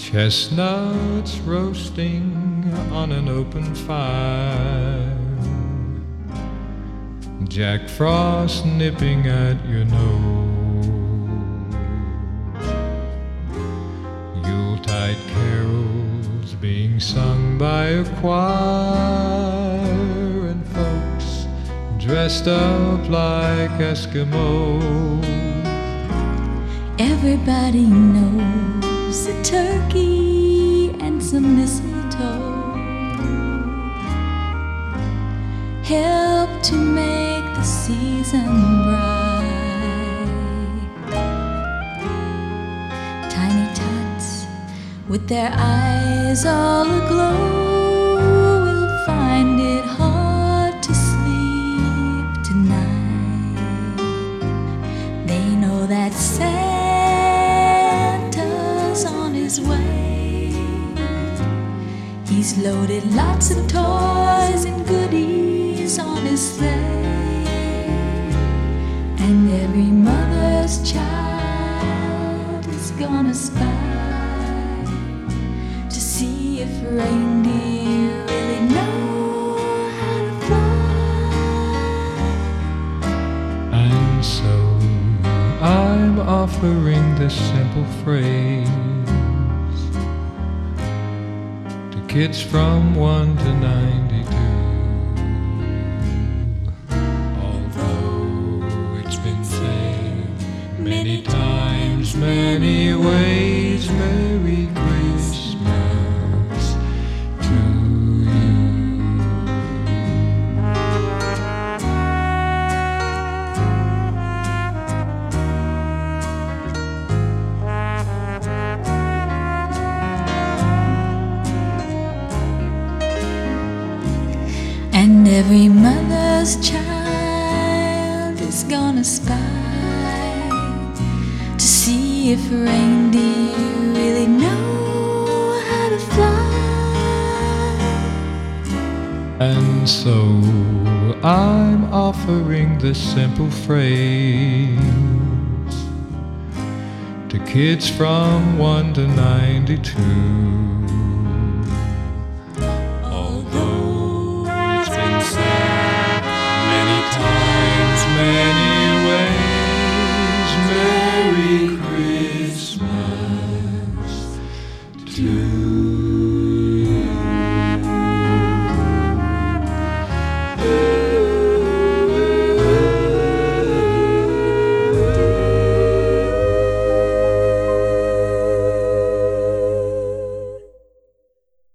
Chestnuts roasting on an open fire, Jack Frost nipping at your nose, Yuletide carols being sung by a choir, and folks dressed up like Eskimos. Everybody knows a turkey and some mistletoe help to make the season bright. Tiny tots with their eyes all aglow will find it hard to sleep tonight. They know that Santa's on his way. He's loaded lots of toys and goodies on his sleigh, and every mother's child is gonna spy to see if reindeer really know how to fly. And so I'm offering this simple phrase to kids from 1 to 92. Although it's been said many times, many ways, Merry Christmas to you. And every mother's child is gonna spy to see if reindeer really know how to fly. And so I'm offering this simple phrase to kids from 1 to 92. Although it's been said many times, many ways, Merry Christmas to you.